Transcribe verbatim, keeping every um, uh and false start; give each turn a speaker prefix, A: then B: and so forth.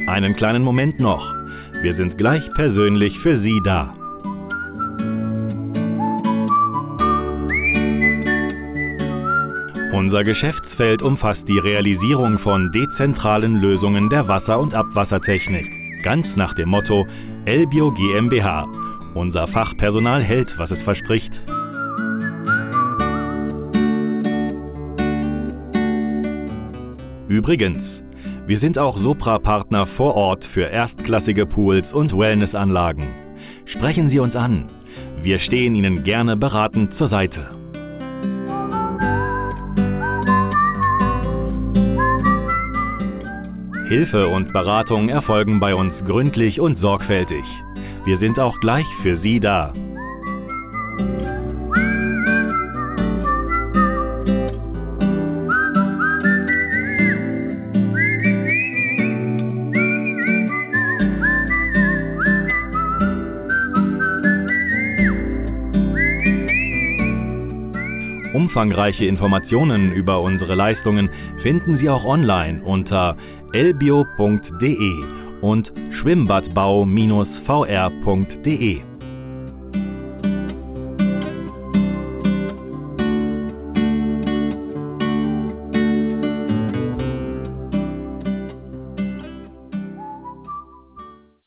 A: Einen kleinen Moment noch. Wir sind gleich persönlich für Sie da. Unser Geschäftsfeld umfasst die Realisierung von dezentralen Lösungen der Wasser- und Abwassertechnik. Ganz nach dem Motto Elbio GmbH. Unser Fachpersonal hält, was es verspricht. Übrigens, wir sind auch Sopra-Partner vor Ort für erstklassige Pools und Wellnessanlagen. Sprechen Sie uns an. Wir stehen Ihnen gerne beratend zur Seite. Hilfe und Beratung erfolgen bei uns gründlich und sorgfältig. Wir sind auch gleich für Sie da. Umfangreiche Informationen über unsere Leistungen finden Sie auch online unter elbio punkt de und schwimmbadbau Bindestrich v r punkt de.